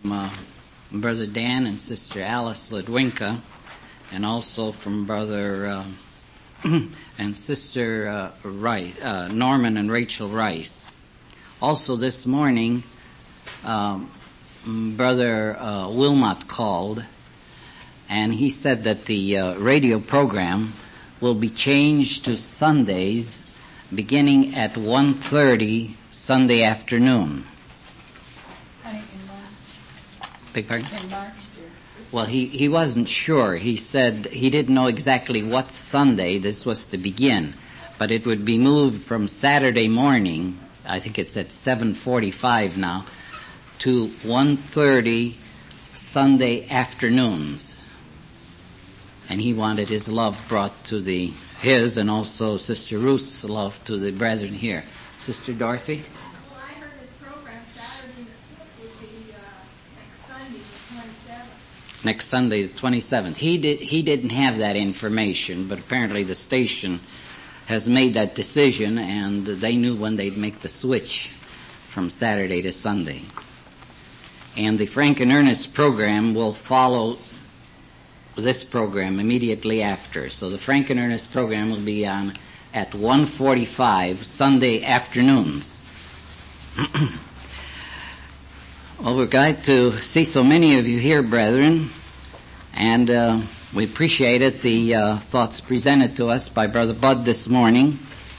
uh, Brother Dan and Sister Alice Ledwinka, and also from Brother and Sister Rice, Norman and Rachel Rice. Also this morning, Brother Wilmot called, and he said that the radio program will be changed to Sundays beginning at 1:30 Sunday afternoon. Beg pardon? In March, dear. Well, he wasn't sure. He said he didn't know exactly what Sunday this was to begin, but it would be moved from Saturday morning, I think it's at 7:45 now, to 1:30 Sunday afternoons. And he wanted his love brought to his and also Sister Ruth's love to the brethren here. Sister Dorothy? Well, I heard this program Saturday would be next Sunday, the 27th. Next Sunday, the 27th. He didn't have that information, but apparently the station has made that decision, and they knew when they'd make the switch from Saturday to Sunday. And the Frank and Ernest program will follow this program immediately after. So the Frank and Ernest program will be on at 1:45 Sunday afternoons. Well, we're glad to see so many of you here, brethren, and we appreciated the thoughts presented to us by Brother Bud this morning.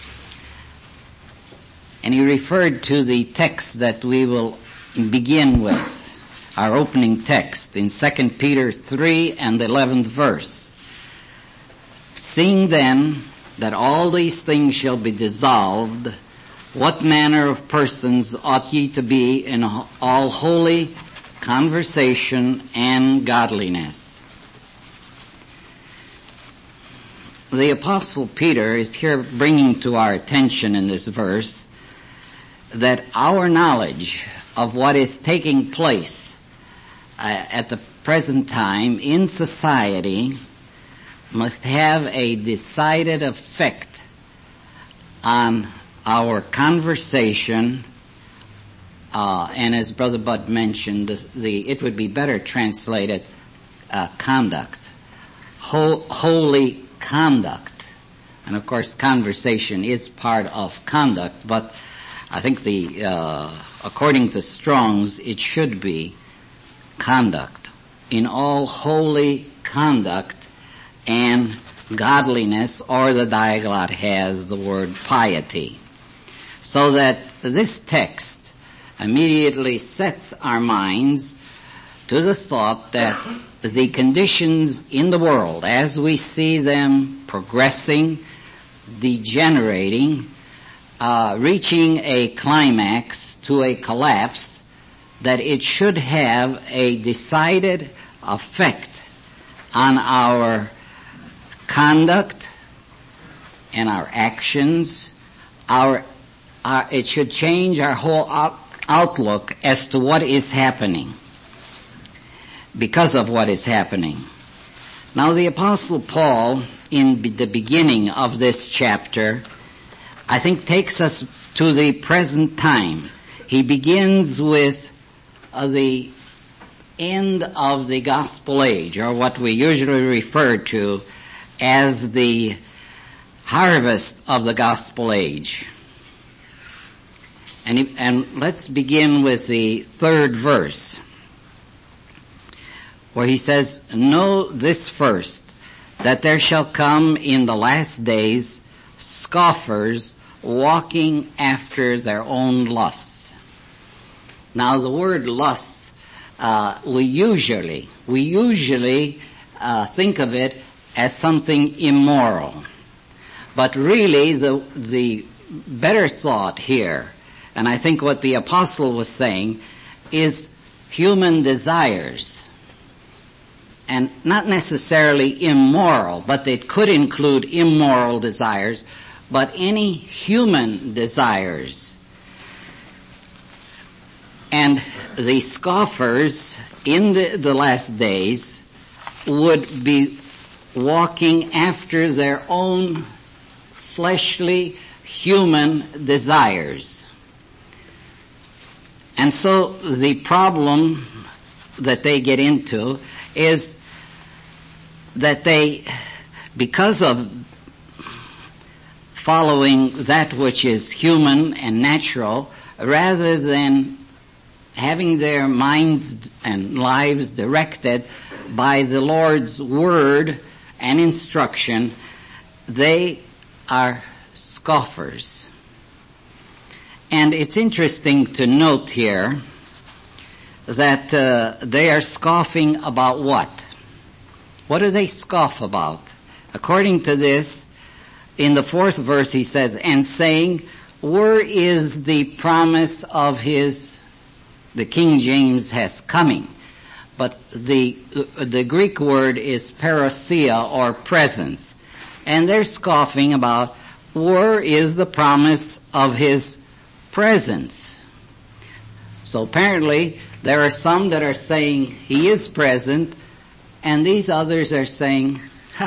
And he referred to the text that we will begin with, our opening text in 2 Peter 3 and the 11th verse. Seeing then that all these things shall be dissolved, what manner of persons ought ye to be in all holy conversation and godliness? The Apostle Peter is here bringing to our attention in this verse that our knowledge of what is taking place at the present time in society must have a decided effect on our conversation, and as Brother Bud mentioned, it would be better translated conduct, holy conduct. And of course, conversation is part of conduct, but I think according to Strong's, it should be conduct. In all holy conduct and godliness, or the Diaglott has the word piety. So that this text immediately sets our minds to the thought that the conditions in the world, as we see them progressing, degenerating, reaching a climax to a collapse, that it should have a decided effect on our conduct and our actions. It should change our whole outlook as to what is happening, because of what is happening. Now the Apostle Paul, in the beginning of this chapter, I think takes us to the present time. He begins with the end of the gospel age, or what we usually refer to as the harvest of the gospel age. And let's begin with the 3rd verse, where he says, "Know this first, that there shall come in the last days scoffers walking after their own lusts." Now the word lusts, we usually think of it as something immoral. But really the better thought here, and I think what the apostle was saying, is human desires. And not necessarily immoral, but it could include immoral desires, but any human desires. And the scoffers in the last days would be walking after their own fleshly human desires. And so the problem that they get into is that they, because of following that which is human and natural, rather than having their minds and lives directed by the Lord's word and instruction, they are scoffers. And it's interesting to note here that they are scoffing about what? What do they scoff about? According to this, in the 4th verse he says, and saying, where is the promise of his, the King James has coming. But the Greek word is parousia, or presence. And they're scoffing about, where is the promise of his presence? So apparently, there are some that are saying he is present, and these others are saying,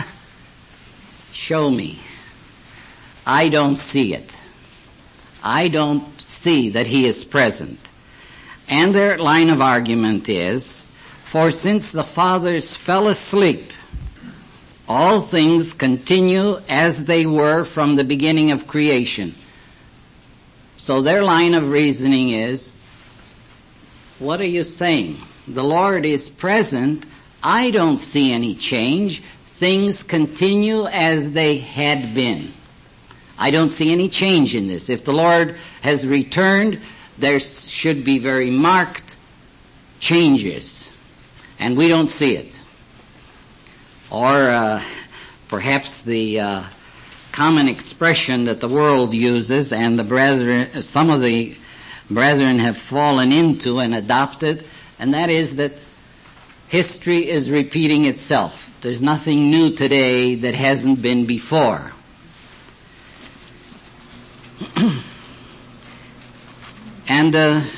show me. I don't see it. I don't see that he is present. And their line of argument is, for since the fathers fell asleep, all things continue as they were from the beginning of creation. So their line of reasoning is, what are you saying? The Lord is present. I don't see any change. Things continue as they had been. I don't see any change in this. If the Lord has returned, there should be very marked changes. And we don't see it. Or perhaps the common expression that the world uses and the brethren, some of the brethren have fallen into and adopted, and that is that history is repeating itself. There's nothing new today that hasn't been before. And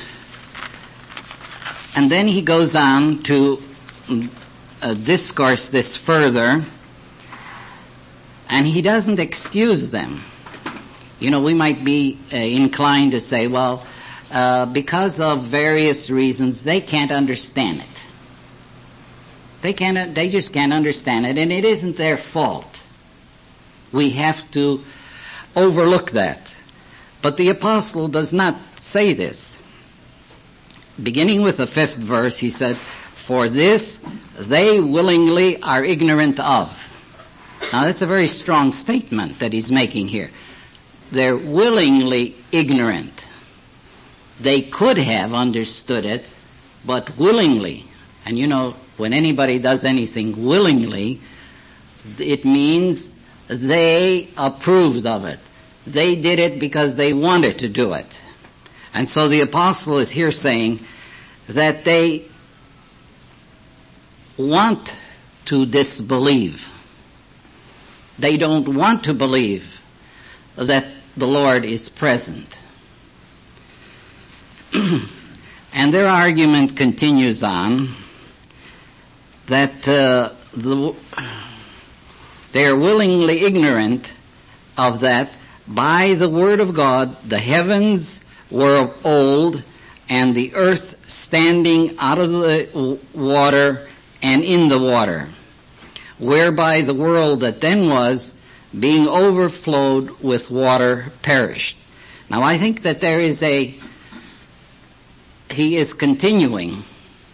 then he goes on to discourse this further, and he doesn't excuse them. You know, we might be inclined to say, well, because of various reasons, they can't understand it. They just can't understand it, and it isn't their fault. We have to overlook that. But the apostle does not say this. Beginning with the 5th verse, he said, for this they willingly are ignorant of. Now that's a very strong statement that he's making here. They're willingly ignorant. They could have understood it, but willingly. And you know, when anybody does anything willingly, it means they approved of it. They did it because they wanted to do it. And so the apostle is here saying that they want to disbelieve. They don't want to believe that the Lord is present. And their argument continues on that they are willingly ignorant of that. By the word of God, the heavens were of old, and the earth standing out of the water and in the water, whereby the world that then was, being overflowed with water, perished. Now I think that he is continuing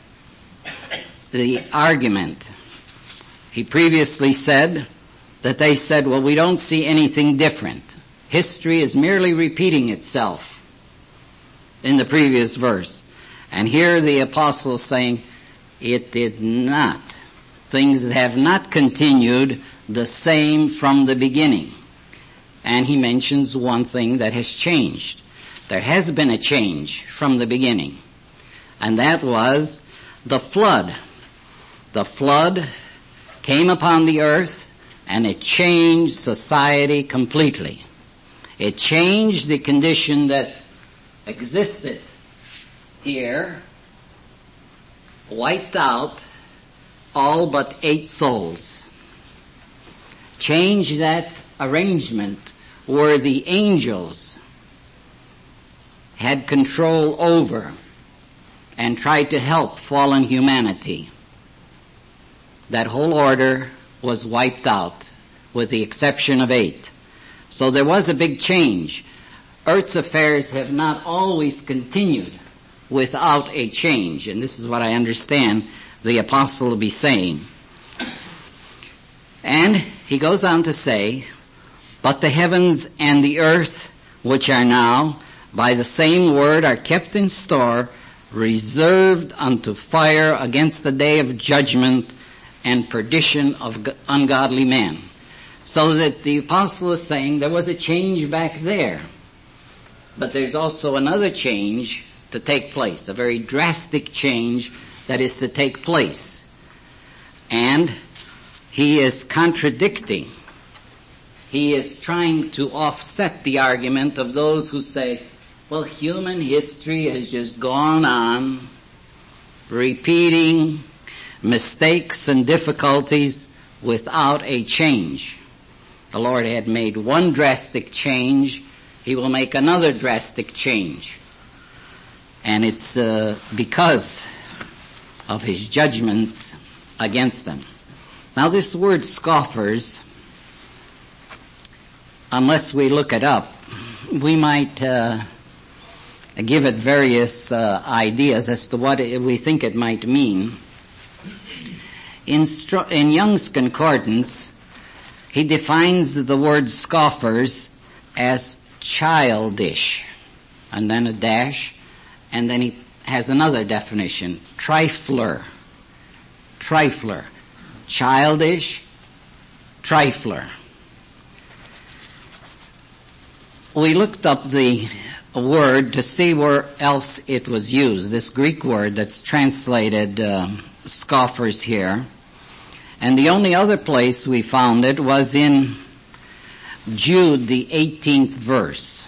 the argument. He previously said that they said, well, we don't see anything different. History is merely repeating itself in the previous verse. And here the apostle is saying, it did not. Things have not continued the same from the beginning. And he mentions one thing that has changed. There has been a change from the beginning. And that was the flood. The flood came upon the earth and it changed society completely. It changed the condition that existed here, wiped out all but 8 souls. Changed that arrangement where the angels had control over and tried to help fallen humanity. That whole order was wiped out, with the exception of 8. So there was a big change. Earth's affairs have not always continued without a change, and this is what I understand the apostle to be saying. And he goes on to say, but the heavens and the earth, which are now, by the same word are kept in store, reserved unto fire against the day of judgment and perdition of ungodly men. So that the apostle is saying there was a change back there. But there's also another change to take place, a very drastic change that is to take place. And he is contradicting. He is trying to offset the argument of those who say, well, human history has just gone on, repeating mistakes and difficulties without a change. The Lord had made one drastic change. He will make another drastic change. And it's because of his judgments against them. Now this word scoffers, unless we look it up, we might give it various ideas as to what we think it might mean. In Young's Concordance, he defines the word scoffers as childish, and then a dash, and then he has another definition, trifler. Trifler. Childish, trifler. We looked up the word to see where else it was used, this Greek word that's translated scoffers here. And the only other place we found it was in Jude, the 18th verse.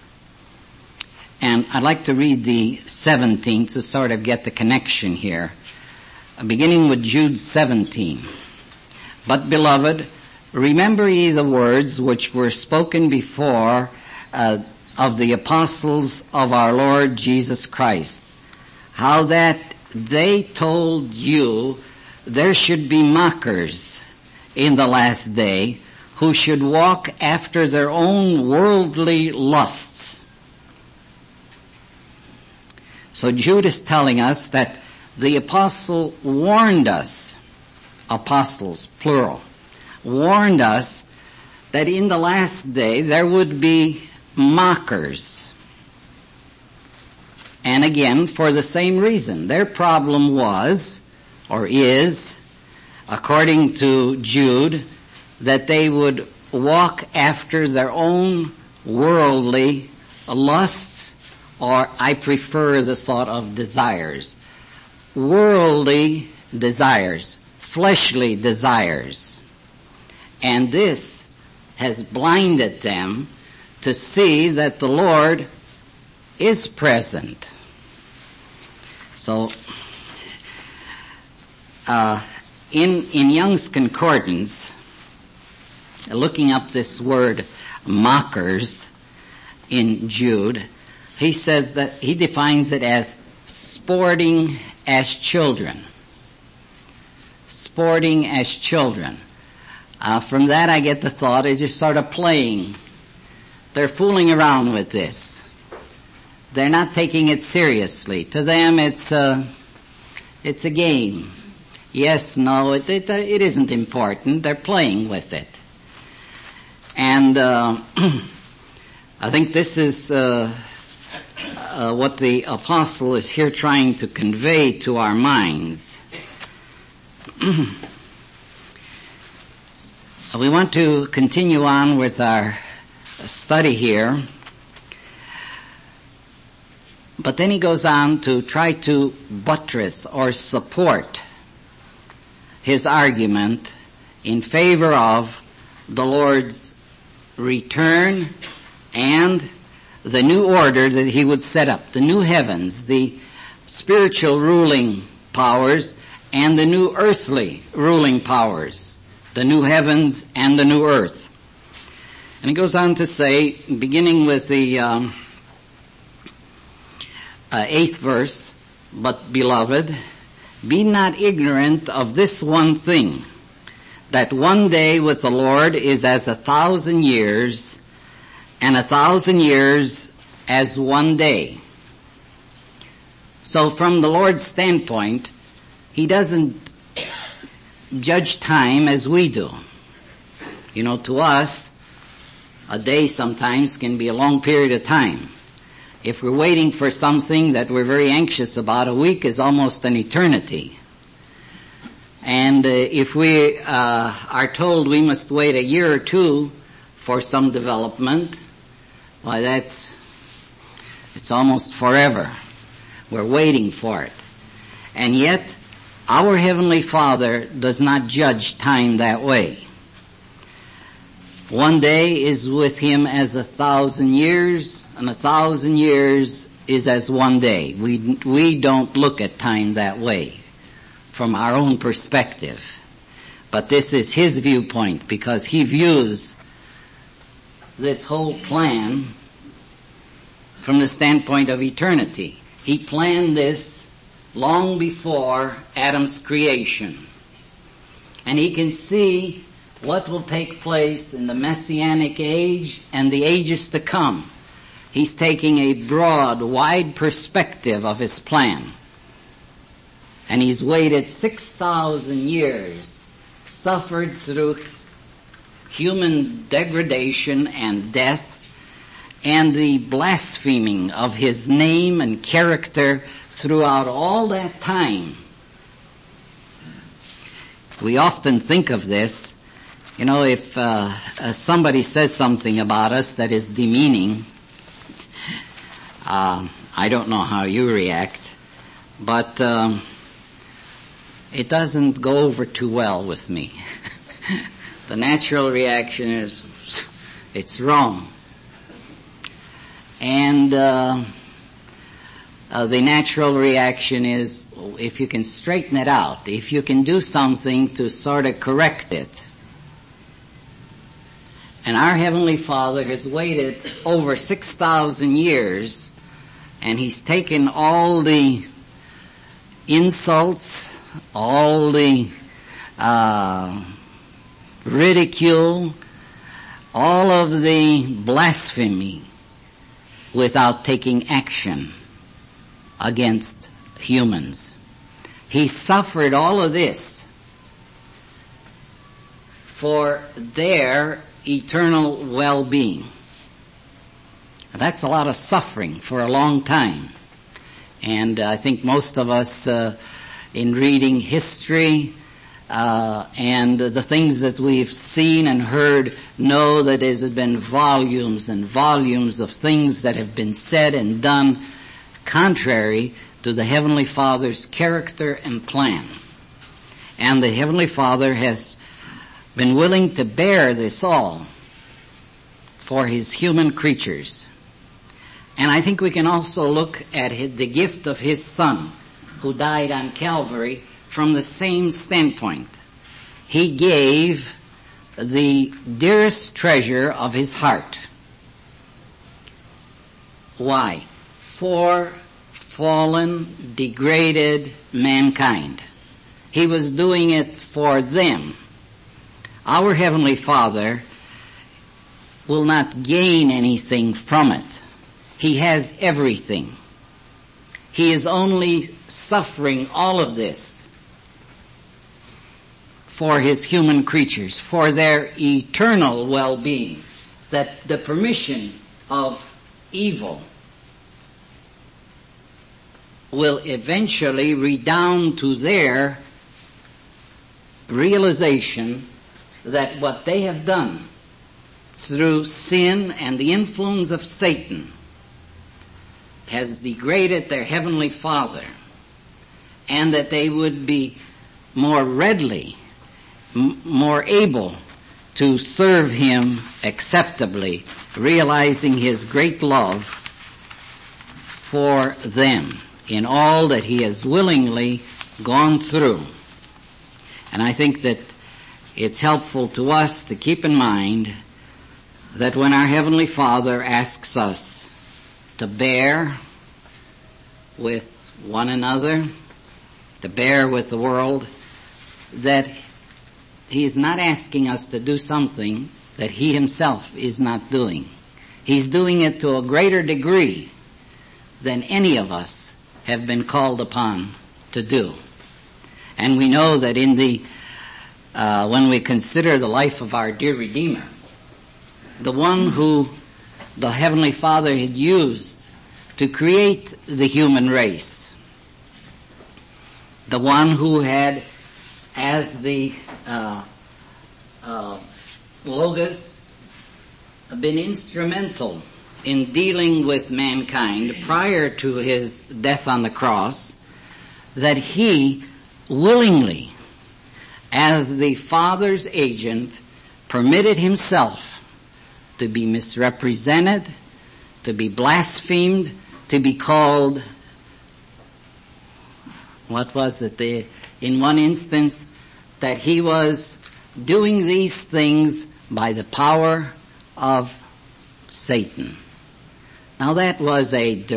And I'd like to read the 17th to sort of get the connection here. Beginning with Jude 17. But beloved, remember ye the words which were spoken before of the apostles of our Lord Jesus Christ, how that they told you there should be mockers in the last day who should walk after their own worldly lusts. So Jude is telling us that the apostle warned us, apostles, plural, warned us that in the last day there would be mockers. And again, for the same reason. Their problem was, or is, according to Jude, that they would walk after their own worldly lusts, or I prefer the thought of desires. Worldly desires, fleshly desires. And this has blinded them to see that the Lord is present. So, in Young's Concordance, looking up this word mockers in Jude, he says that he defines it as sporting as children. Sporting as children. From that I get the thought they're just sort of playing. They're fooling around with this. They're not taking it seriously. To them it's a game. Yes, no, it isn't important. They're playing with it. And I think this is what the apostle is here trying to convey to our minds. We want to continue on with our study here. But then he goes on to try to buttress or support his argument in favor of the Lord's return and the new order that he would set up, the new heavens, the spiritual ruling powers, and the new earthly ruling powers, the new heavens and the new earth. And he goes on to say, beginning with the 8th verse, But, beloved, be not ignorant of this one thing, that one day with the Lord is as 1,000 years, and 1,000 years as one day. So from the Lord's standpoint, He doesn't judge time as we do. You know, to us, a day sometimes can be a long period of time. If we're waiting for something that we're very anxious about, a week is almost an eternity. And if we are told we must wait a year or two for some development, why it's almost forever. We're waiting for it. And yet, our Heavenly Father does not judge time that way. One day is with Him as 1,000 years, and 1,000 years is as one day. We don't look at time that way from our own perspective. But this is His viewpoint, because He views this whole plan from the standpoint of eternity. He planned this long before Adam's creation. And He can see what will take place in the Messianic age and the ages to come. He's taking a broad, wide perspective of His plan. And He's waited 6,000 years, suffered through human degradation and death, and the blaspheming of His name and character throughout all that time. We often think of this, you know, if somebody says something about us that is demeaning, I don't know how you react, but it doesn't go over too well with me. The natural reaction is, it's wrong. And the natural reaction is, if you can straighten it out, if you can do something to sort of correct it. And our Heavenly Father has waited over 6,000 years, and He's taken all the insults, all the ridicule, all of the blasphemy, without taking action against humans. He suffered all of this for their eternal well-being. That's a lot of suffering for a long time. And I think most of us in reading history and the things that we've seen and heard know that there's been volumes and volumes of things that have been said and done contrary to the Heavenly Father's character and plan. And the Heavenly Father has been willing to bear this all for His human creatures. And I think we can also look at the gift of His Son, who died on Calvary, from the same standpoint. He gave the dearest treasure of His heart. Why? For fallen, degraded mankind. He was doing it for them. Our Heavenly Father will not gain anything from it. He has everything. He is only suffering all of this for His human creatures, for their eternal well-being, that the permission of evil will eventually redound to their realization that what they have done through sin and the influence of Satan has degraded their Heavenly Father, and that they would be more readily, more able to serve Him acceptably, realizing His great love for them in all that He has willingly gone through. And I think that it's helpful to us to keep in mind that when our Heavenly Father asks us to bear with one another, to bear with the world, that He's not asking us to do something that He Himself is not doing. He's doing it to a greater degree than any of us have been called upon to do. And we know that when we consider the life of our dear Redeemer, the one who the Heavenly Father had used to create the human race, the one who had, as the Logos, been instrumental in dealing with mankind prior to His death on the cross, that He willingly, as the Father's agent, permitted Himself to be misrepresented, to be blasphemed, to be called, what was it, in one instance, that He was doing these things by the power of Satan. Now that was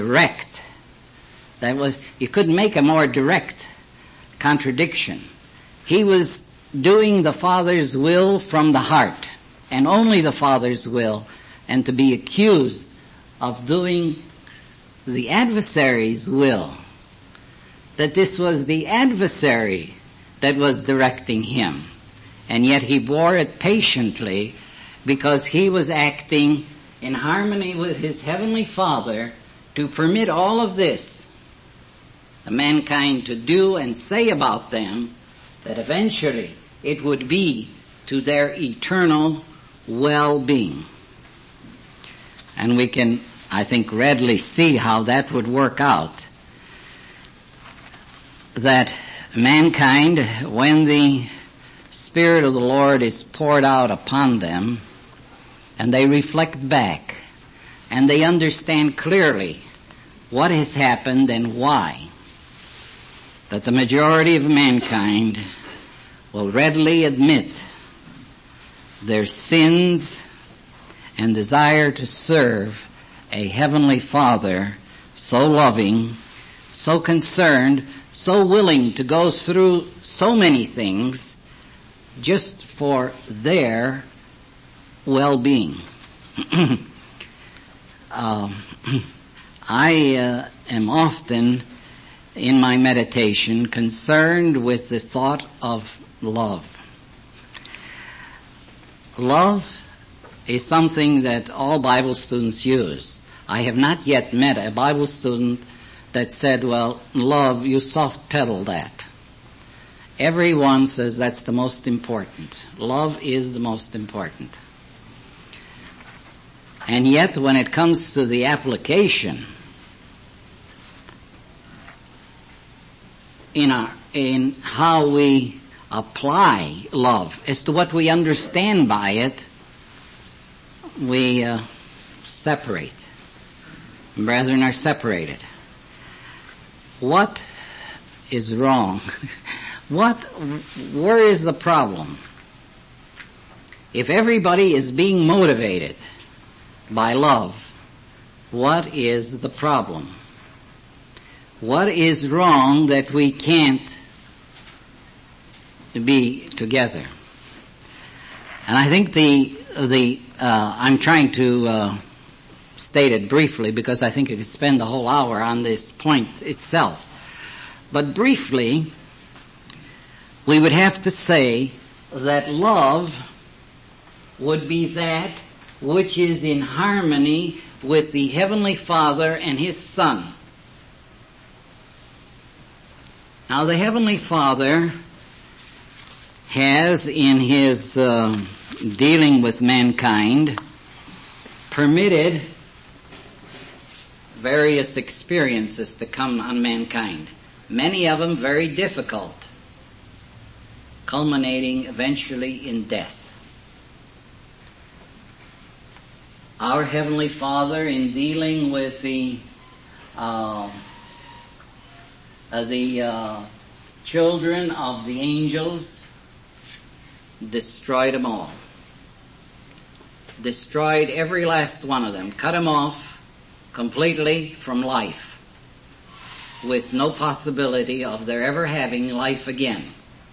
you couldn't make a more direct contradiction. He was doing the Father's will from the heart, and only the Father's will, and to be accused of doing the adversary's will, that this was the adversary that was directing Him. And yet He bore it patiently because He was acting in harmony with His Heavenly Father to permit all of this, the mankind to do and say about them, that eventually it would be to their eternal well-being. And we can, I think, readily see how that would work out. That mankind, when the Spirit of the Lord is poured out upon them, and they reflect back, and they understand clearly what has happened and why, that the majority of mankind will readily admit their sins and desire to serve a Heavenly Father so loving, so concerned, so willing to go through so many things just for their well-being. I am often in my meditation concerned with the thought of love. Love is something that all Bible students use. I have not yet met a Bible student that said, well, love, you soft pedal that. Everyone says that's the most important. Love is the most important. And yet when it comes to the application in how we apply love, as to what we understand by it, we separate. Brethren are separated. What is wrong? Where is the problem? If everybody is being motivated by love, what is the problem? What is wrong that we can't be together? And I think I'm trying to state it briefly because I think I could spend the whole hour on this point itself. But briefly, we would have to say that love would be that which is in harmony with the Heavenly Father and His Son. Now the Heavenly Father has, in His dealing with mankind, permitted various experiences to come on mankind. Many of them very difficult, culminating eventually in death. Our Heavenly Father, in dealing with the children of the angels, destroyed them all. Destroyed every last one of them. Cut them off completely from life. with no possibility of their ever having life again.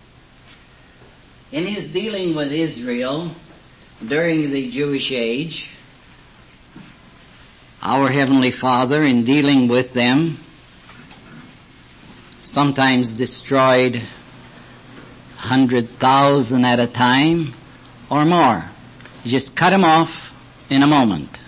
In his dealing with Israel during the Jewish age, our Heavenly Father, in dealing with them, sometimes destroyed 100,000 at a time or more. He just cut them off in a moment.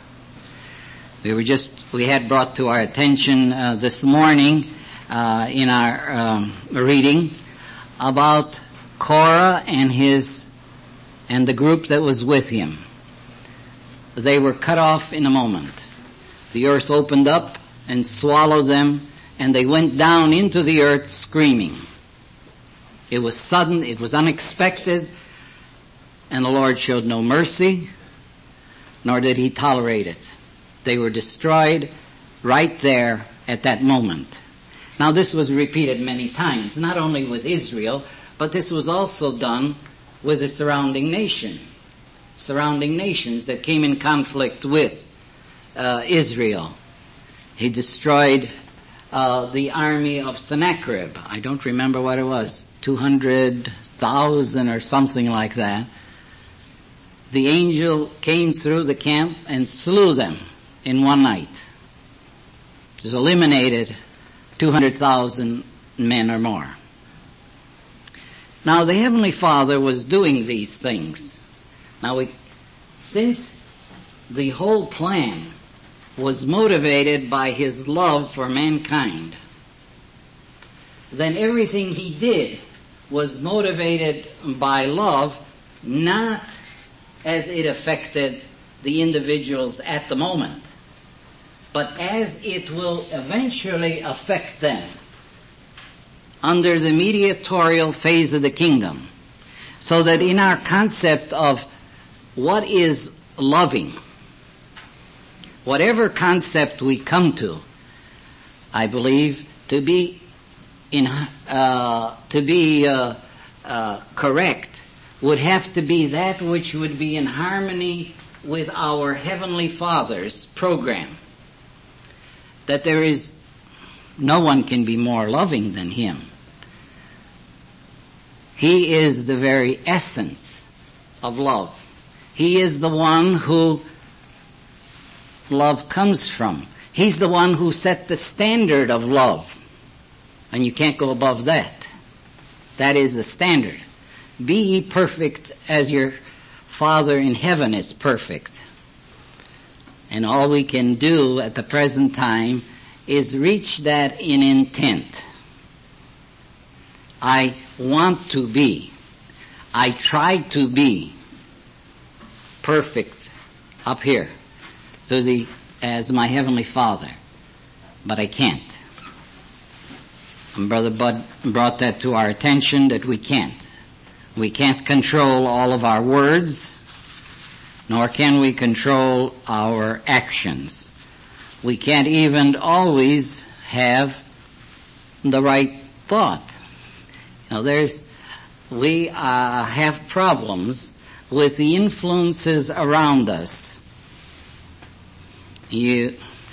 We had brought to our attention this morning in our reading about Korah and the group that was with him. They were cut off in a moment. The earth opened up and swallowed them, and they went down into the earth screaming. It was sudden, it was unexpected, and the Lord showed no mercy, nor did he tolerate it. They were destroyed right there at that moment. Now this was repeated many times, not only with Israel, but this was also done with the surrounding nations that came in conflict with Israel. He destroyed the army of Sennacherib. I don't remember what it was, 200,000 or something like that. The angel came through the camp and slew them in one night. Just eliminated 200,000 men or more. Now the Heavenly Father was doing these things. Now since the whole plan was motivated by his love for mankind, then everything he did was motivated by love, not as it affected the individuals at the moment, but as it will eventually affect them under the mediatorial phase of the kingdom. So that in our concept of what is loving, whatever concept we come to, I believe to be correct would have to be that which would be in harmony with our Heavenly Father's program. That there is no one can be more loving than Him. He is the very essence of love. He is the one who love comes from. He's the one who set the standard of love. And you can't go above that. That is the standard. Be ye perfect as your Father in heaven is perfect. And all we can do at the present time is reach that in intent. I want to be, I try to be perfect up here as my Heavenly Father, but I can't. And Brother Bud brought that to our attention that we can't. We can't control all of our words, nor can we control our actions. We can't even always have the right thought. We have problems with the influences around us. You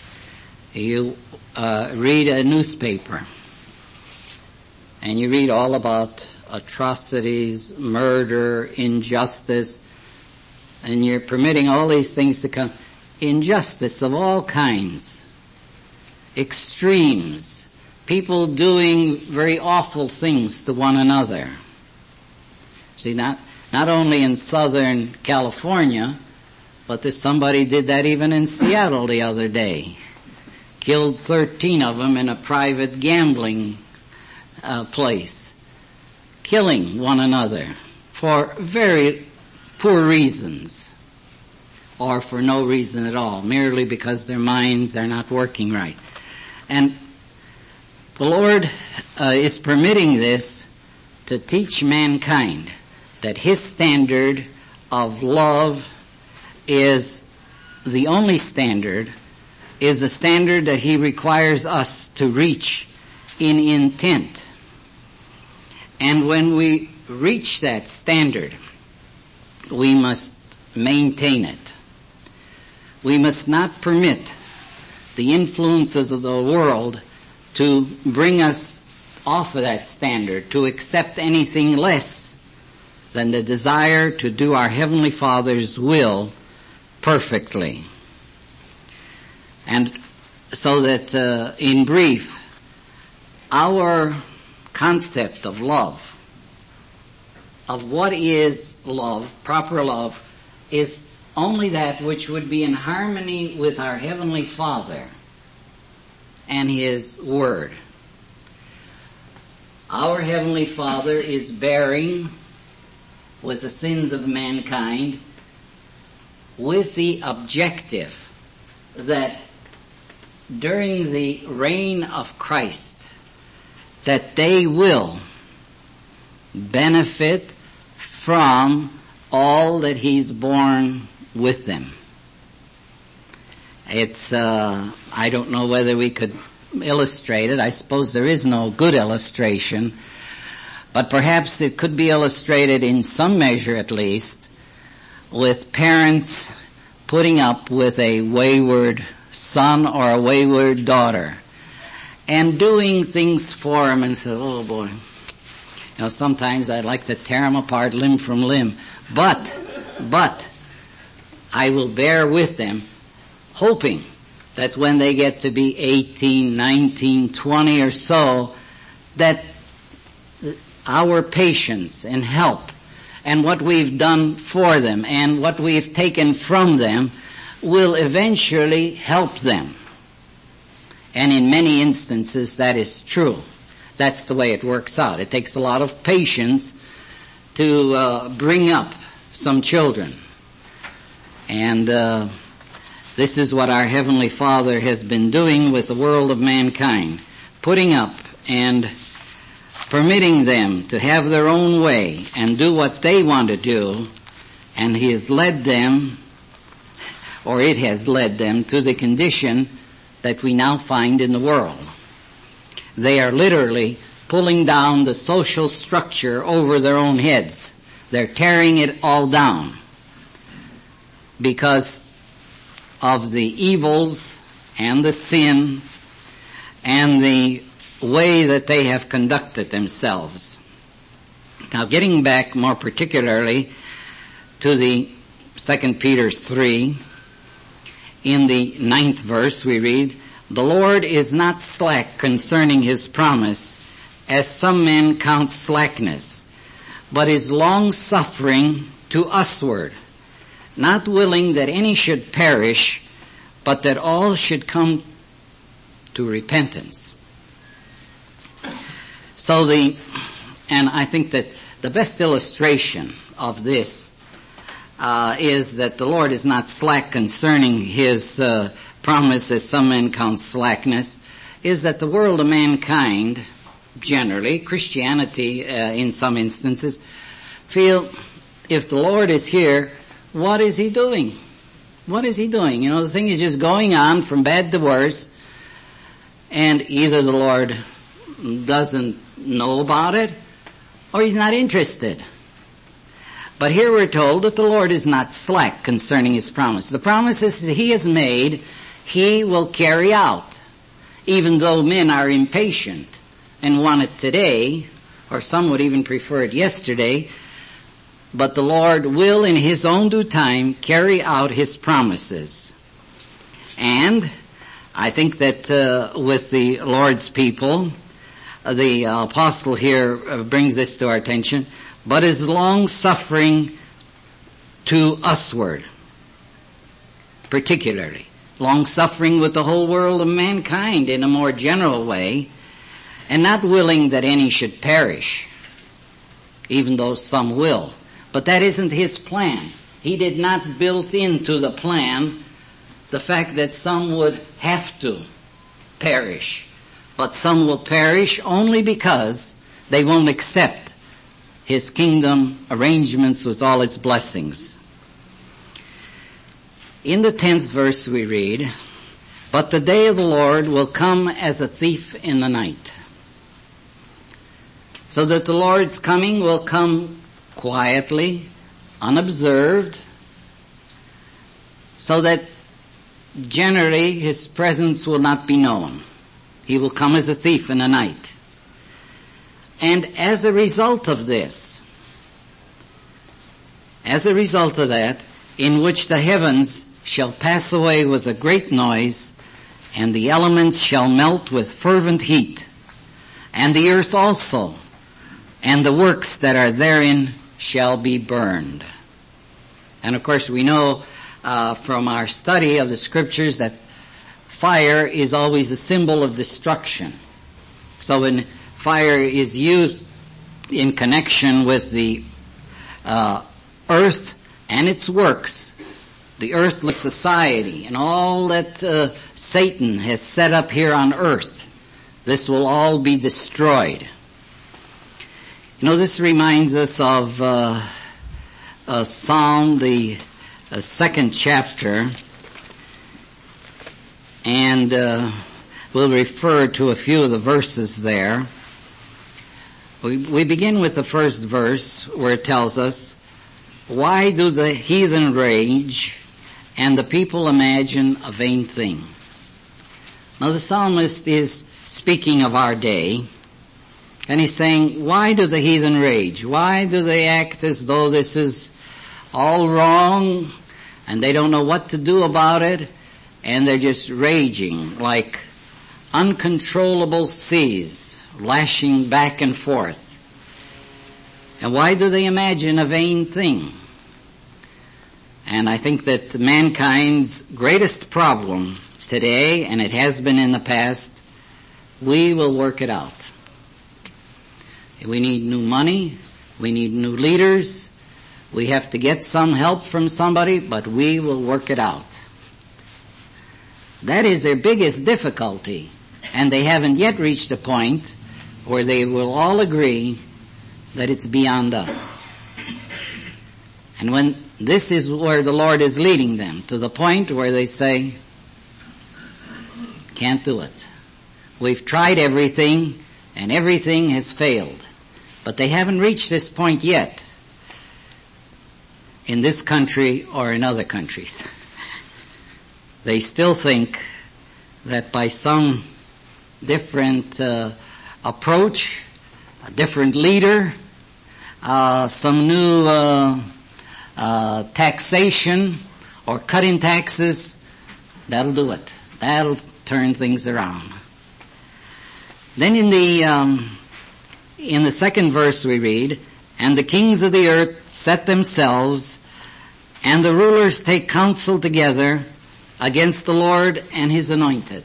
read a newspaper, and you read all about atrocities, murder, injustice, and you're permitting all these things to come. Injustice of all kinds, extremes, people doing very awful things to one another. See, not only in Southern California, but somebody did that even in Seattle the other day. Killed 13 of them in a private gambling place. Killing one another for very poor reasons, or for no reason at all, merely because their minds are not working right. And the Lord is permitting this to teach mankind that His standard of love is the only standard, is the standard that He requires us to reach in intent. And when we reach that standard, we must maintain it. We must not permit the influences of the world to bring us off of that standard, to accept anything less than the desire to do our Heavenly Father's will perfectly. And so that, in brief, our concept of love, of what is love, proper love, is only that which would be in harmony with our Heavenly Father and His Word. Our Heavenly Father is bearing with the sins of mankind with the objective that during the reign of Christ, that they will benefit from all that He's borne with them. It's, I don't know whether we could illustrate it. I suppose there is no good illustration, but perhaps it could be illustrated in some measure at least with parents putting up with a wayward son or a wayward daughter and doing things for him and say, oh boy, you know, sometimes I'd like to tear him apart limb from limb, but I will bear with them, hoping that when they get to be 18, 19, 20 or so, that our patience and help and what we've done for them and what we've taken from them will eventually help them. And in many instances that is true. That's the way it works out. It takes a lot of patience to bring up some children. And this is what our Heavenly Father has been doing with the world of mankind, putting up and permitting them to have their own way and do what they want to do, and He has led them, or it has led them, to the condition that we now find in the world. They are literally pulling down the social structure over their own heads. They're tearing it all down because of the evils and the sin and the way that they have conducted themselves. Now, getting back more particularly to the 2 Peter 3, in the 9th verse we read, "The Lord is not slack concerning His promise, as some men count slackness, but is long-suffering to usward, not willing that any should perish, but that all should come to repentance." So and I think that the best illustration of this is that the Lord is not slack concerning His promise, as some men count slackness, is that the world of mankind, generally, Christianity in some instances, feel if the Lord is here, what is He doing? What is He doing? You know, the thing is just going on from bad to worse, and either the Lord doesn't know about it, or He's not interested. But here we're told that the Lord is not slack concerning His promise. The promises that He has made, He will carry out, even though men are impatient and want it today, or some would even prefer it yesterday. But the Lord will, in His own due time, carry out His promises. And I think that with the Lord's people, the apostle here brings this to our attention, but is long-suffering to usward, particularly. Long-suffering with the whole world of mankind in a more general way, and not willing that any should perish, even though some will. But that isn't His plan. He did not build into the plan the fact that some would have to perish. But some will perish only because they won't accept His kingdom arrangements with all its blessings. In the 10th verse we read, "But the day of the Lord will come as a thief in the night." So that the Lord's coming will come quietly, unobserved, so that generally His presence will not be known. He will come as a thief in the night. And as a result of this, as a result of that, in which the heavens shall pass away with a great noise, and the elements shall melt with fervent heat, and the earth also, and the works that are therein shall be burned. And of course we know from our study of the scriptures that fire is always a symbol of destruction. So when fire is used in connection with the earth and its works, the earthly society and all that Satan has set up here on earth, this will all be destroyed. You know, this reminds us of Psalm, the second chapter, and we'll refer to a few of the verses there. We begin with the first verse where it tells us, "Why do the heathen rage and the people imagine a vain thing?" Now the psalmist is speaking of our day, and he's saying, why do the heathen rage? Why do they act as though this is all wrong and they don't know what to do about it, and they're just raging like uncontrollable seas lashing back and forth? And why do they imagine a vain thing? And I think that mankind's greatest problem today, and it has been in the past, we will work it out. We need new money, we need new leaders, we have to get some help from somebody, but we will work it out. That is their biggest difficulty, and they haven't yet reached a point where they will all agree that it's beyond us. And when this is where the Lord is leading them, to the point where they say, can't do it. We've tried everything, and everything has failed. But they haven't reached this point yet in this country or in other countries. They still think that by some different approach, a different leader, some new taxation or cutting taxes, that'll do it. That'll turn things around. Then in the second verse we read, "And the kings of the earth set themselves, and the rulers take counsel together against the Lord and his anointed,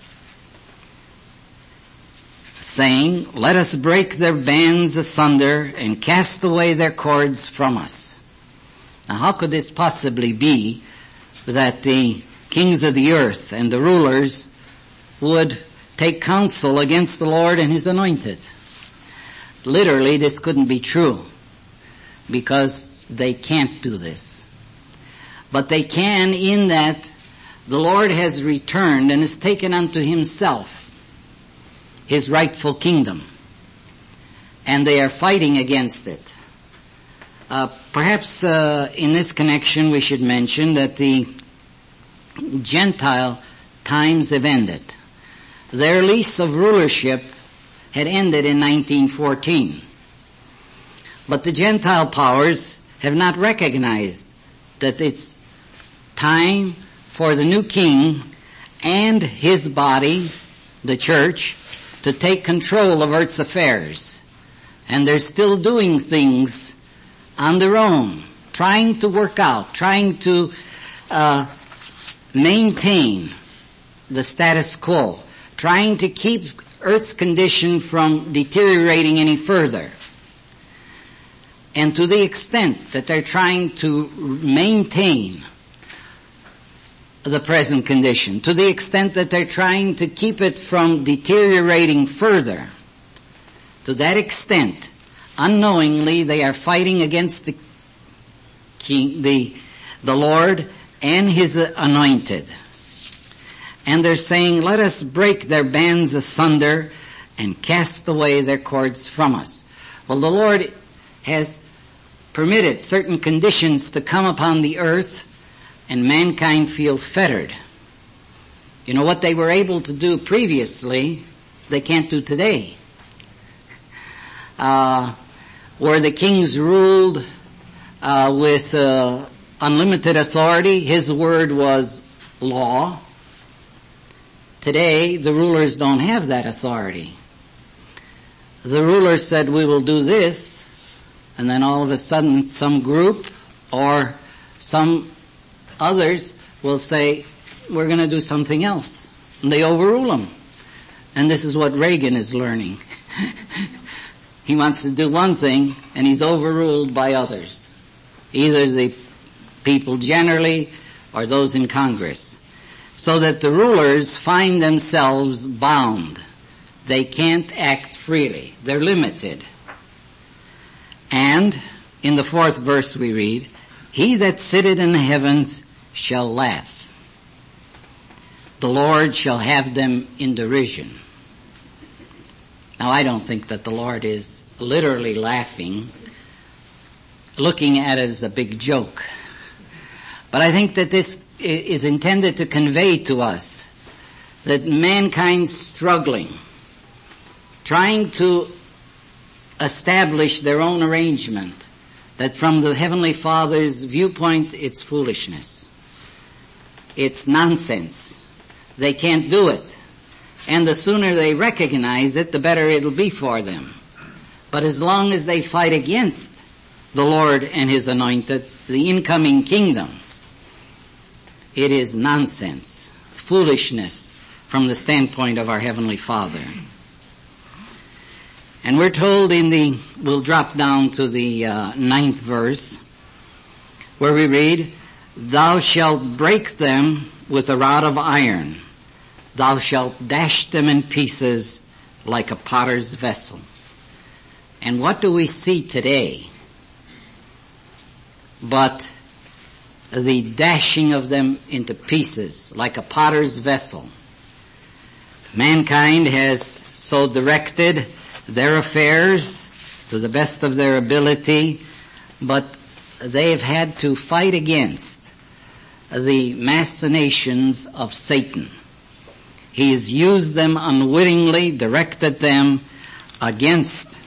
saying, Let us break their bands asunder and cast away their cords from us." Now how could this possibly be that the kings of the earth and the rulers would take counsel against the Lord and his anointed? Literally, this couldn't be true, because they can't do this. But they can in that the Lord has returned and has taken unto himself his rightful kingdom, and they are fighting against it. Perhaps in this connection we should mention that the Gentile times have ended. Their lease of rulership had ended in 1914. But the Gentile powers have not recognized that it's time for the new king and his body, the church, to take control of earth's affairs. And they're still doing things on their own, trying to work out, trying to maintain the status quo, trying to keep Earth's condition from deteriorating any further. And to the extent that they're trying to maintain the present condition, to the extent that they're trying to keep it from deteriorating further, to that extent, unknowingly, they are fighting against the King, the Lord and his anointed. And they're saying, let us break their bands asunder and cast away their cords from us. Well, the Lord has permitted certain conditions to come upon the earth, and mankind feel fettered. You know, what they were able to do previously, they can't do today. Where the kings ruled with unlimited authority, his word was law. Today, the rulers don't have that authority. The rulers said, we will do this, and then all of a sudden some group or some others will say, we're going to do something else. And they overrule them. And this is what Reagan is learning. He wants to do one thing, and he's overruled by others. Either the people generally or those in Congress. So that the rulers find themselves bound. They can't act freely. They're limited. And in the 4th verse we read, he that sitteth in the heavens shall laugh. The Lord shall have them in derision. Now, I don't think that the Lord is literally laughing, looking at it as a big joke. But I think that this is intended to convey to us that mankind's struggling, trying to establish their own arrangement, that from the Heavenly Father's viewpoint, it's foolishness. It's nonsense. They can't do it. And the sooner they recognize it, the better it'll be for them. But as long as they fight against the Lord and His anointed, the incoming kingdom, it is nonsense, foolishness from the standpoint of our Heavenly Father. And we're told we'll drop down to the 9th verse, where we read, thou shalt break them with a rod of iron. Thou shalt dash them in pieces like a potter's vessel. And what do we see today but the dashing of them into pieces like a potter's vessel? Mankind has so directed their affairs to the best of their ability, but they've had to fight against the machinations of Satan. He has used them unwittingly, directed them against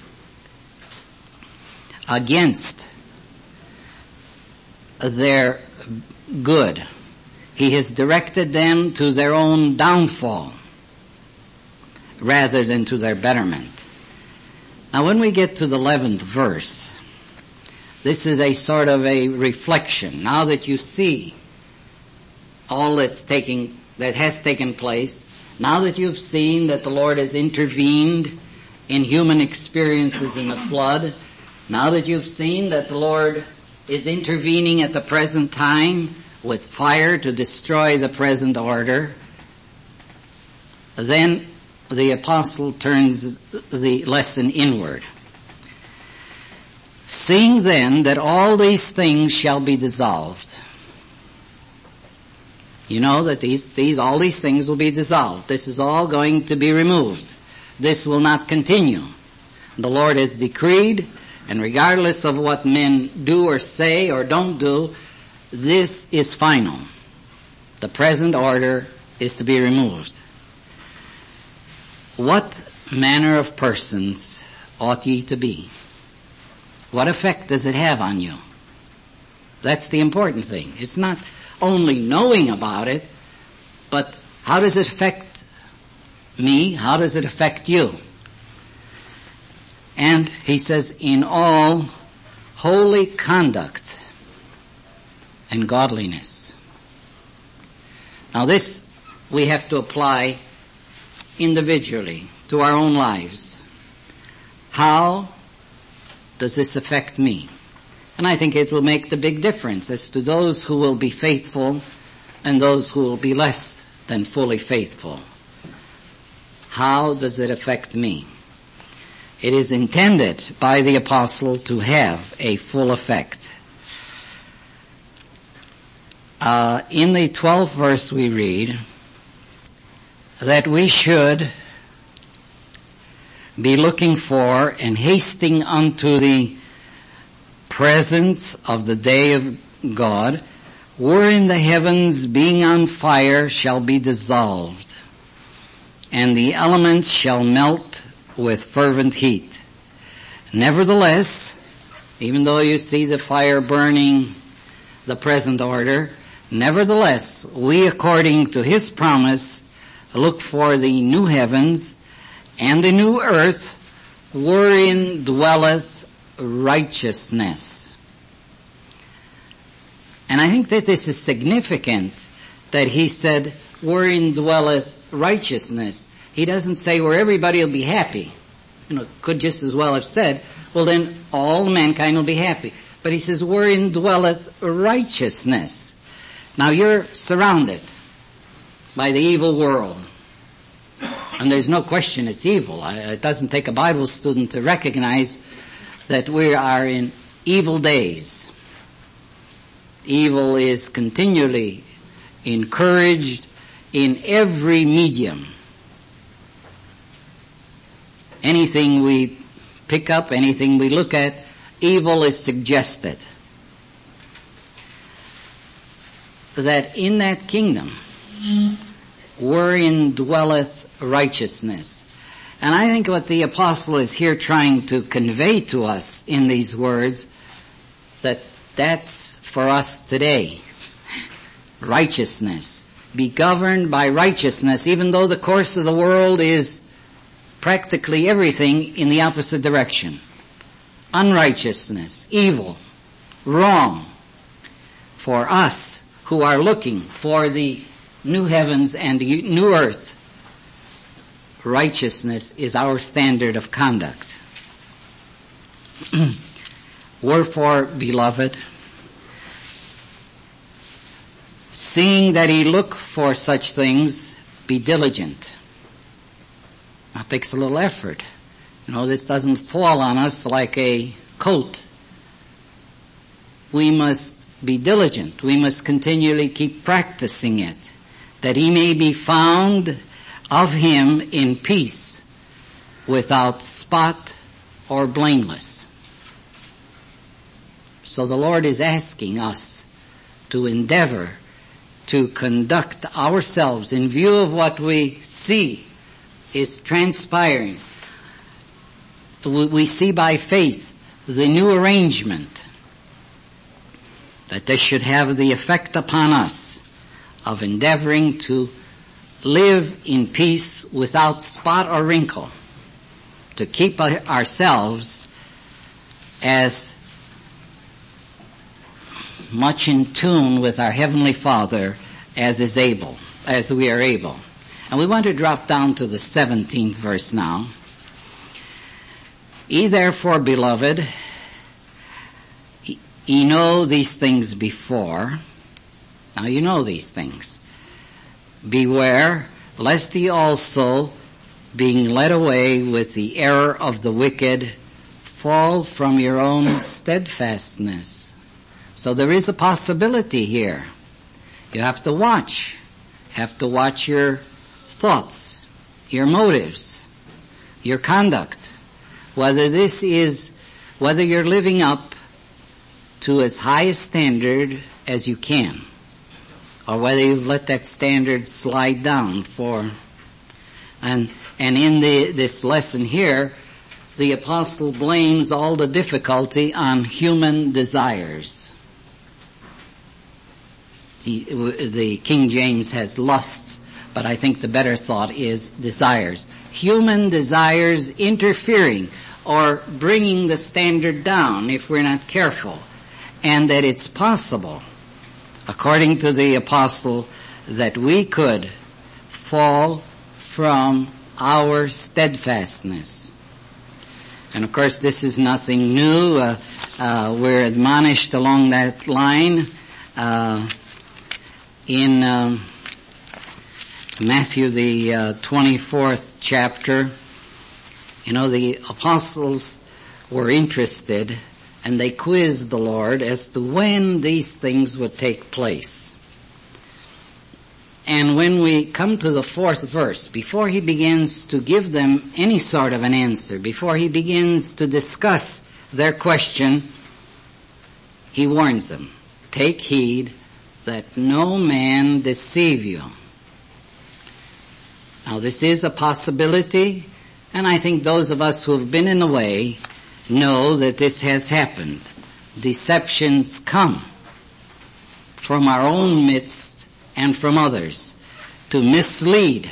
their good. He has directed them to their own downfall rather than to their betterment. Now when we get to the 11th verse, this is a sort of a reflection. Now that you see all that has taken place, now that you've seen that the Lord has intervened in human experiences in the flood, now that you've seen that the Lord is intervening at the present time with fire to destroy the present order, then the apostle turns the lesson inward. Seeing then that all these things shall be dissolved. You know that all these things will be dissolved. This is all going to be removed. This will not continue. The Lord has decreed, and regardless of what men do or say or don't do, this is final. The present order is to be removed. What manner of persons ought ye to be? What effect does it have on you? That's the important thing. It's not only knowing about it, but how does it affect me? How does it affect you? And he says, in all holy conduct and godliness. Now this we have to apply individually to our own lives. How does this affect me? And I think it will make the big difference as to those who will be faithful and those who will be less than fully faithful. How does it affect me? It is intended by the apostle to have a full effect. In the 12th verse we read that we should be looking for and hasting unto the presence of the day of God wherein the heavens being on fire shall be dissolved, and the elements shall melt with fervent heat. Nevertheless, even though you see the fire burning the present order, nevertheless, we according to his promise look for the new heavens and the new earth wherein dwelleth righteousness. And I think that this is significant that he said, wherein dwelleth righteousness. He doesn't say where everybody will be happy. Could just as well have said, well then all mankind will be happy. But he says, wherein dwelleth righteousness. Now you're surrounded by the evil world. And there's no question it's evil. It doesn't take a Bible student to recognize that we are in evil days. Evil is continually encouraged in every medium. Anything we pick up, anything we look at, evil is suggested. That in that kingdom, wherein dwelleth righteousness. And I think what the apostle is here trying to convey to us in these words, that's for us today. Righteousness. Be governed by righteousness, even though the course of the world is practically everything in the opposite direction. Unrighteousness, evil, wrong. For us who are looking for the new heavens and the new earth, righteousness is our standard of conduct. Wherefore, beloved, seeing that ye look for such things, be diligent. That takes a little effort. This doesn't fall on us like a coat. We must be diligent. We must continually keep practicing it, that he may be found of him in peace, without spot or blameless. So the Lord is asking us to endeavor to conduct ourselves in view of what we see is transpiring. We see by faith the new arrangement, that this should have the effect upon us of endeavoring to live in peace without spot or wrinkle, to keep ourselves as much in tune with our Heavenly Father as we are able. And we want to drop down to the 17th verse now. Ye therefore, beloved, ye know these things before. Now you know these things. Beware, lest ye also, being led away with the error of the wicked, fall from your own steadfastness. So there is a possibility here. You have to watch. Have to watch your thoughts, your motives, your conduct. Whether you're living up to as high a standard as you can, or whether you've let that standard slide down and in this lesson here, the apostle blames all the difficulty on human desires. The King James has lusts, but I think the better thought is desires. Human desires interfering or bringing the standard down if we're not careful. And that it's possible, according to the apostle, that we could fall from our steadfastness. And of course this is nothing new. We're admonished along that line in Matthew the 24th chapter. The apostles were interested and they quizzed the Lord as to when these things would take place. And when we come to the 4th verse, before he begins to give them any sort of an answer, before he begins to discuss their question, he warns them, take heed that no man deceive you. Now this is a possibility, and I think those of us who have been in the way know that this has happened. Deceptions come from our own midst and from others to mislead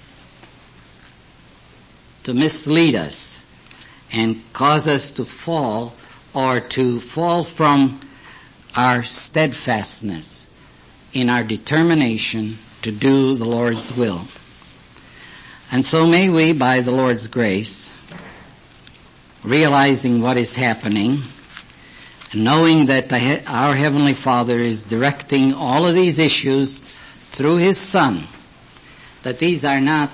us and cause us to fall, or to fall from our steadfastness in our determination to do the Lord's will. And so may we, by the Lord's grace, realizing what is happening, and knowing that our Heavenly Father is directing all of these issues through His Son, that these are not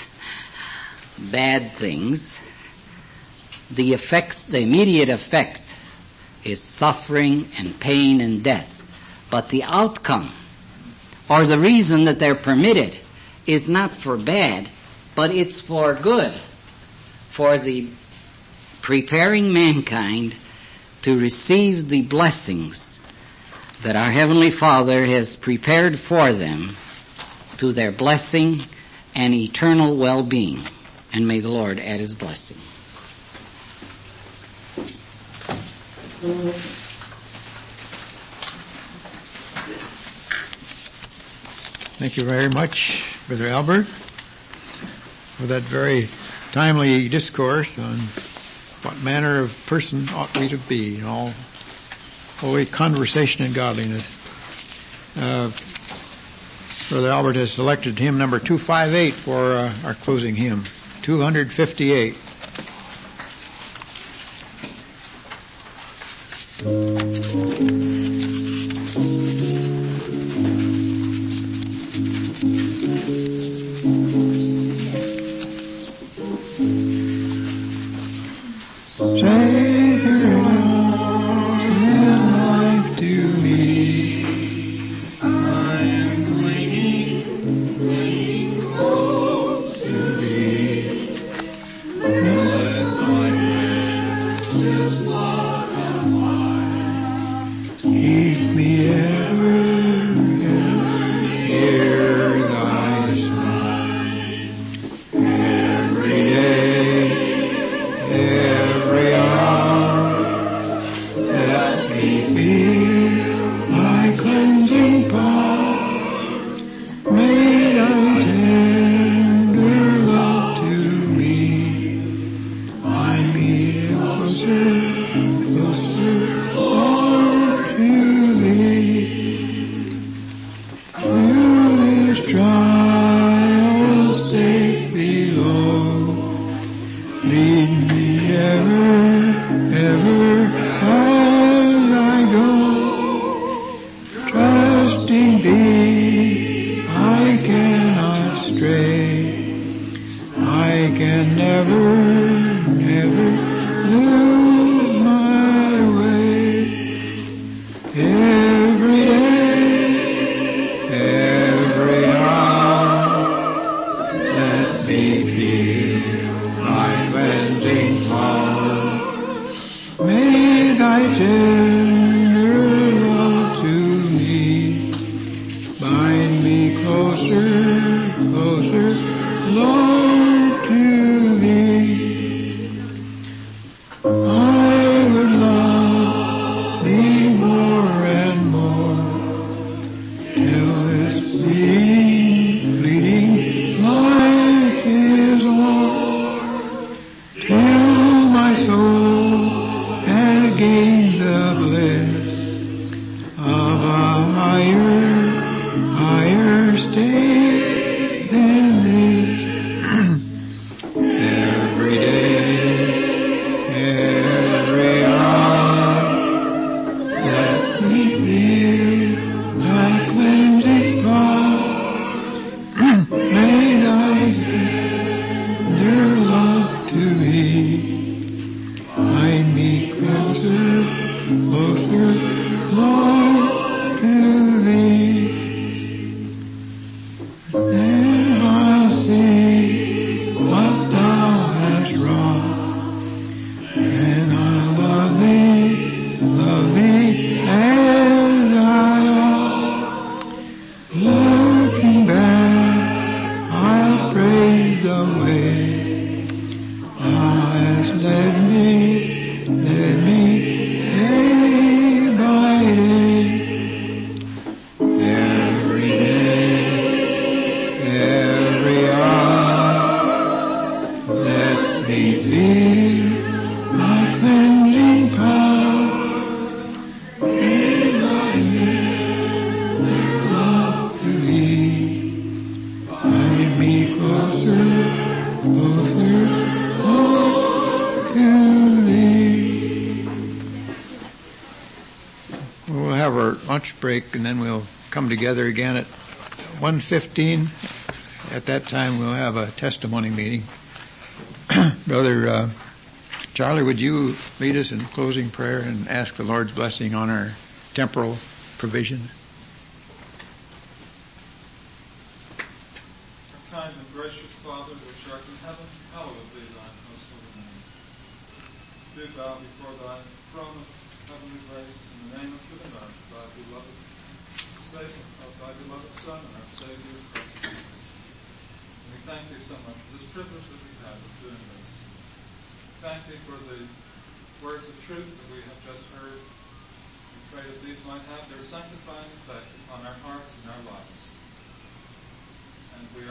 bad things. The immediate effect is suffering and pain and death. But the outcome, or the reason that they're permitted, is not for bad, but it's for good, for the preparing mankind to receive the blessings that our Heavenly Father has prepared for them, to their blessing and eternal well-being. And may the Lord add His blessing. Thank you very much, Brother Albert, for that very timely discourse on what manner of person ought we to be in all holy conversation and godliness. Brother Albert has selected hymn number 258 for our closing hymn, 258. have our lunch break, and then we'll come together again at 1:15. At that time, we'll have a testimony meeting. Brother Charlie, would you lead us in closing prayer and ask the Lord's blessing on our temporal provisions? Our kind and gracious Father, which art in heaven, hallowed be thy most holy name. Do bow before thy throne of heavenly grace in the name of heaven and earth, thy beloved Savior, of thy beloved Son and our Savior, Christ Jesus. And we thank thee so much for this privilege that we have of doing this. Thank thee for the words of truth that we have just heard. We pray that these might have their sanctifying effect upon our hearts and our lives. And we